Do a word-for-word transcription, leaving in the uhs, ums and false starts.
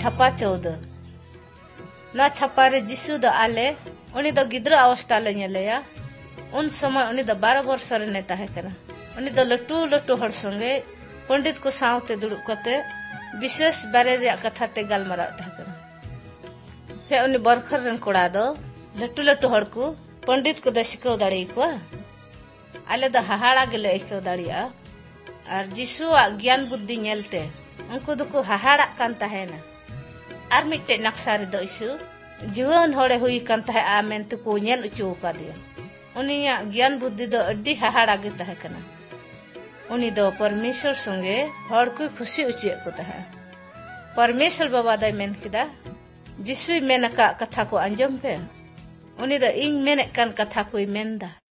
छापा चौदह ना छापा रे जिसु द आले उनी द गिद्रा अवस्था ले नेलेया उन समय उनी द बारह वर्ष रे ने ताहे कना उनी द लटू लटू हर संगे पंडित को सावते दुड़ुब कते विशेष बारे रे कथा ते गालमारा ताहे कना फे उनी बरखर रन कोड़ा दो लटू लटू हर को पंडित को दशिको दाड़ी को आले द हाहाड़ा गेले एको दाड़िया और जिसु ज्ञान बुद्धि नेलते उनको दुको हाहाड़ा कान ताहेना आर मिट्टे नक्सारे दो इसु जीवन होड़े हुई कान ताहे आ मेंते को नेल उचू का दिया उनिया ज्ञान बुद्धि दो अड्डी हाहाड़ा गे ताहे कना उनी दो परमेश्वर संगे हर कोई खुशी उची को ताहे परमेश्वर बाबा दाई मेन किदा जिसु मेनका कथा को अंजम पे उनी द इंग मेने कान कथा कोई मेंदा